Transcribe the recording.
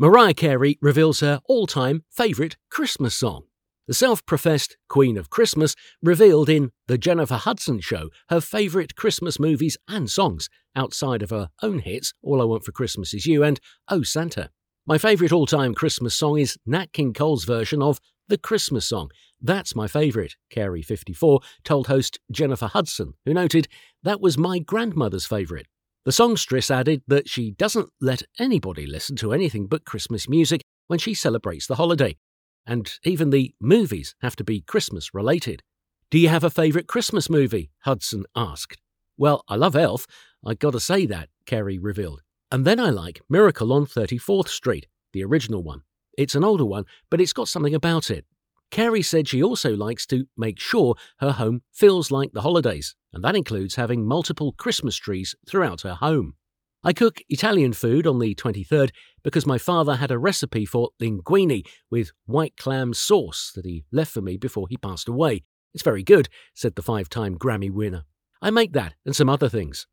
Mariah Carey reveals her all-time favourite Christmas song. The self-professed Queen of Christmas revealed in The Jennifer Hudson Show her favourite Christmas movies and songs, outside of her own hits All I Want for Christmas Is You and Oh Santa. My favourite all-time Christmas song is Nat King Cole's version of The Christmas Song. That's my favourite, Carey, 54, told host Jennifer Hudson, who noted, "That was my grandmother's favourite." The songstress added that she doesn't let anybody listen to anything but Christmas music when she celebrates the holiday. And even the movies have to be Christmas-related. "Do you have a favourite Christmas movie?" Hudson asked. "Well, I love Elf, I gotta say that," Carey revealed. "And then I like Miracle on 34th Street, the original one. It's an older one, but it's got something about it." Carey said she also likes to make sure her home feels like the holidays, and that includes having multiple Christmas trees throughout her home. "I cook Italian food on the 23rd because my father had a recipe for linguine with white clam sauce that he left for me before he passed away. It's very good," said the 5-time Grammy winner. "I make that and some other things.